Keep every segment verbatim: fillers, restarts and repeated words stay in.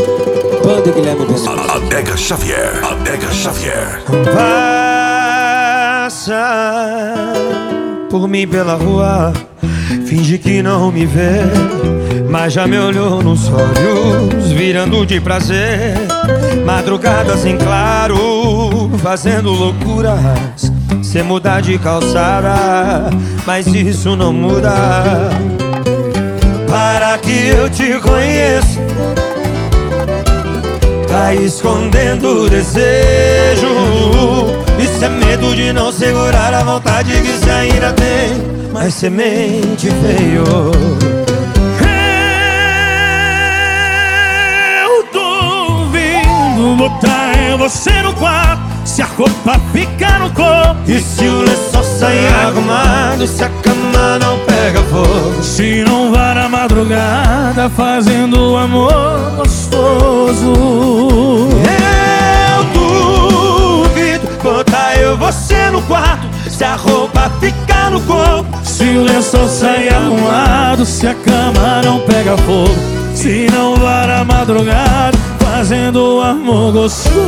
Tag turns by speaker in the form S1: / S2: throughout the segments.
S1: Banda Guilherme Venezuela.
S2: Adega Xavier, Adega Xavier.
S3: Passa por mim pela rua, finge que não me vê, mas já me olhou nos olhos, virando de prazer. Madrugadas em claro, fazendo loucuras, sem mudar de calçada, mas isso não muda. Para que eu te conheça, tá escondendo o desejo. Isso é medo de não segurar a vontade que você ainda tem, mas semente veio.
S4: Eu duvido botar você no quarto, se a roupa ficar no corpo,
S3: e se o lençol sair arrumado, se a cama não pega fogo,
S4: se não vai na madrugada fazendo amor gostoso.
S3: Eu duvido botar eu você no quarto, se a roupa ficar no corpo,
S4: se o lençol sair arrumado, se a cama não pega fogo, se não vai na madrugada fazendo amor gostoso.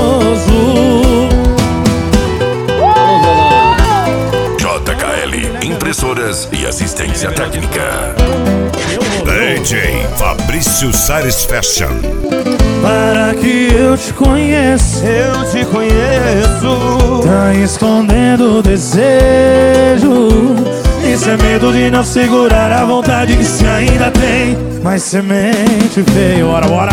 S2: J K L Impressoras e Assistência Técnica.
S5: D J Fabrício Sares Fashion.
S4: Para que eu te conheça,
S3: eu te conheço,
S4: tá escondendo o desejo. Isso é medo de não segurar a vontade que se ainda tem, mas semente veio. Bora, bora.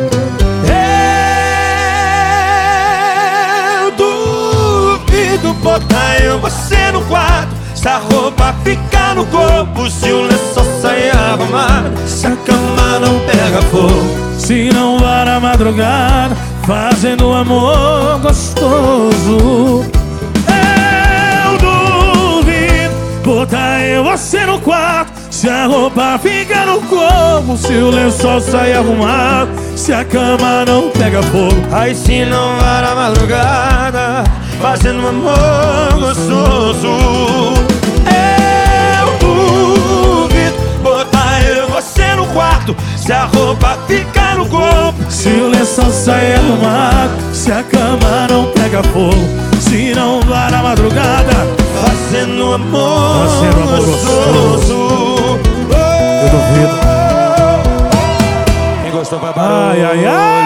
S3: Eu duvido botar eu você no quarto, se a roupa ficar no corpo, se o lençol sair arrumado, se a cama não pega fogo,
S4: se não vai na madrugada fazendo amor gostoso. Eu duvido botar eu você no quarto, se a roupa fica no corpo, se o lençol sai arrumado, se a cama não pega fogo,
S3: aí se não vai na madrugada fazendo amor gostoso. Eu duvido botar eu você no quarto, se a roupa ficar no corpo,
S4: se o lençol sai arrumado, se a cama não pega fogo, se não vai na madrugada
S3: fazendo amor,
S4: fazendo amor gostoso.
S3: Eu duvido. Quem gostou vai para
S4: ai, ai, ai.